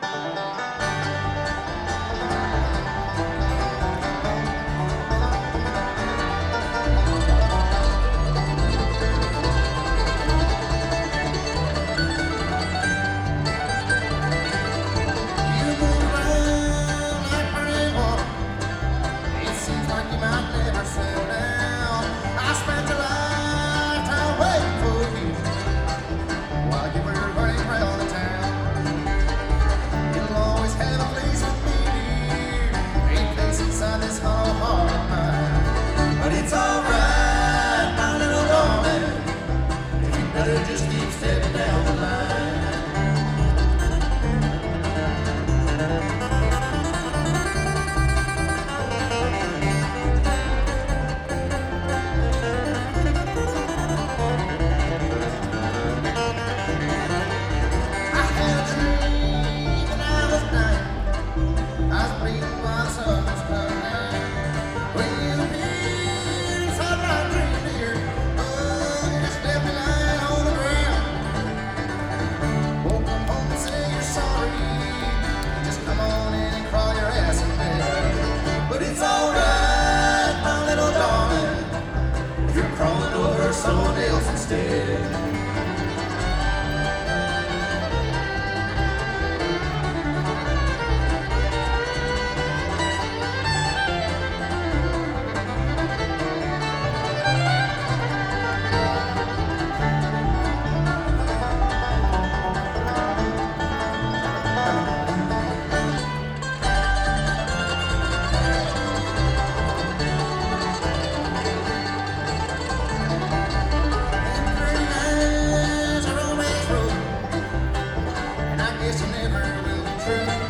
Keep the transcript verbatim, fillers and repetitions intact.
Just keep stepping down the line. I had a dream when I was nine. I was bleeding while the sun was coming down. When you feel inside my dream, dear, oh, you just left me lying on the ground. Won't come home and say you're sorry. Just come on in and crawl your ass in bed. But it's alright, my little darling, if you're crawling over someone else instead. Guess you never will be true.